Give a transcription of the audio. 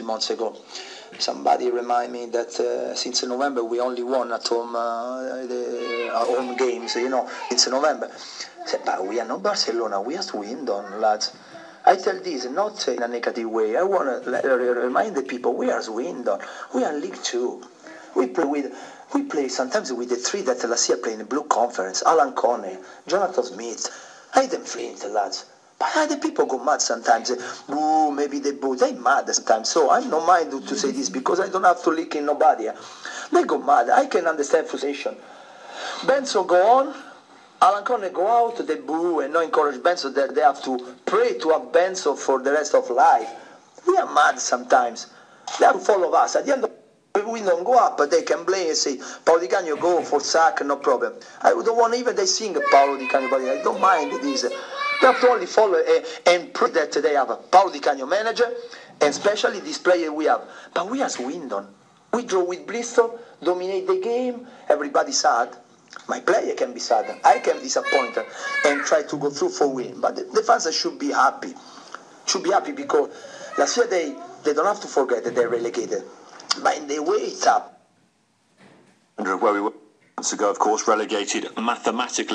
months ago. Somebody remind me that since November we only won at home our home games, since November. I said, but we are not Barcelona, we are Swindon, lads. I tell this not in a negative way. I want to remind the people we are Swindon, we are League 2. We play sometimes with the three that last year played in the Blue Conference, Alan Coney, Jonathan Smith, Hayden Flint, lads. But the people go mad sometimes. Boo, maybe they boo. They mad sometimes. So I'm not mind to say this because I don't have to lick in nobody. They go mad. I can understand frustration. Benson go on. Alan Coney go out. They boo and not encourage Benson. They have to pray to have Benson for the rest of life. We are mad sometimes. They have to follow us. At the end of we don't go up, but they can blame and say, Paolo Di Canio go for sack, no problem. I don't want even they sing Paolo Di Canio, but I don't mind this. They have to only follow and prove that they have a Paolo Di Canio manager, and especially this player we have. But we are Swindon. We draw with Bristol, dominate the game, everybody sad. My player can be sad. I can be disappointed and try to go through for win. But the fans should be happy. Should be happy because last year they don't have to forget that they're relegated. But in the way it's up. Where we were months ago, of course, relegated mathematically.